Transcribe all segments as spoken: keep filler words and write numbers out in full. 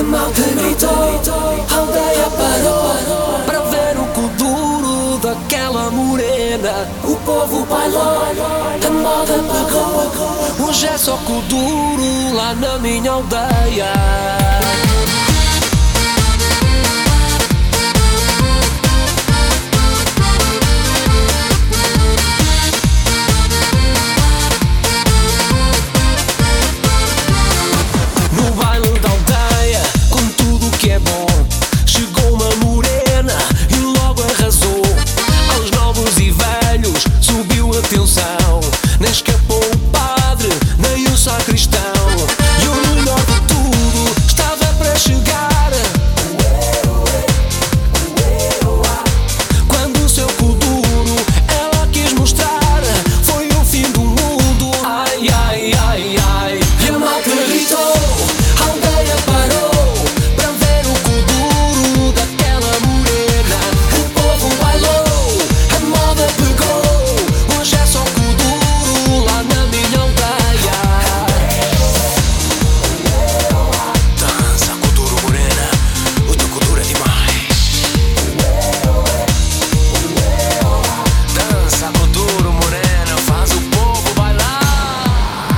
malta gritou, a aldeia parou para ver o cu duro daquela morena. O povo bailou, a moda pegou. Hoje é só cu duro lá na minha aldeia. Nem escapou o padre, nem o sacristão. E o melhor de tudo estava para chegar. Quando o seu cu duro ela quis mostrar, foi o fim do mundo. Ai, ai, ai, ai. E a malta gritou, a aldeia parou para ver o cu duro daquela morena. O povo bailou, a moda pegou. Hoje é só cu duro lá na minha aldeia. Dança cu duro, morena, o teu cu duro é demais. Dança cu duro, morena, faz o povo bailar.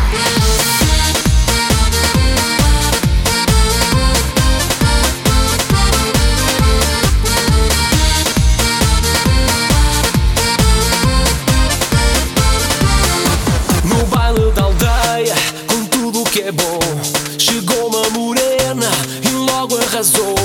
No baile da aldeia, com tudo que é bom, chegou uma morena e logo arrasou.